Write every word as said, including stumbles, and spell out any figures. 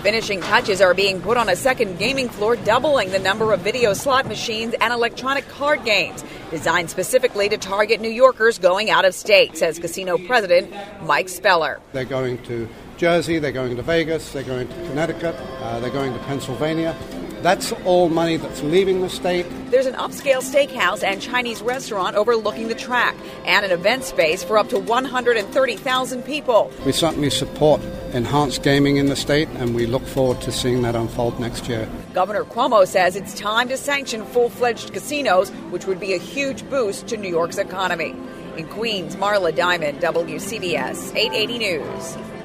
Finishing touches are being put on a second gaming floor, doubling the number of video slot machines and electronic card games, designed specifically to target New Yorkers going out of state, says casino president Mike Speller. They're going to Jersey, they're going to Vegas, they're going to Connecticut, uh, they're going to Pennsylvania. That's all money that's leaving the state. There's an upscale steakhouse and Chinese restaurant overlooking the track and an event space for up to one hundred thirty thousand people. We certainly support enhanced gaming in the state, and we look forward to seeing that unfold next year. Governor Cuomo says it's time to sanction full-fledged casinos, which would be a huge boost to New York's economy. In Queens, Marla Diamond, W C B S eight eighty News.